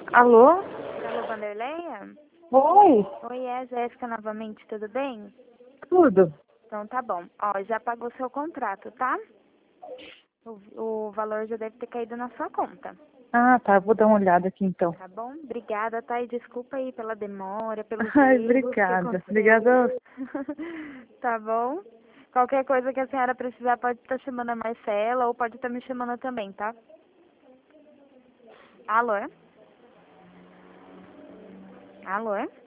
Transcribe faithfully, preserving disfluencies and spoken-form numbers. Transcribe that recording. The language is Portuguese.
Alô? Alô, Vanderleia? Oi, Oi, é Jéssica novamente, tudo bem? tudo. Então tá bom. Ó, já pagou seu contrato, tá? O, o valor já deve ter caído na sua conta, Ah, tá, vou dar uma olhada aqui então. tá bom? Obrigada, tá? E desculpa aí pela demora, pelos Ai, erros que obrigada. aconteceu. Obrigada. Tá bom? Qualquer coisa que a senhora precisar pode estar chamando a Marcela ou pode estar me chamando também, tá? Alô? Alô?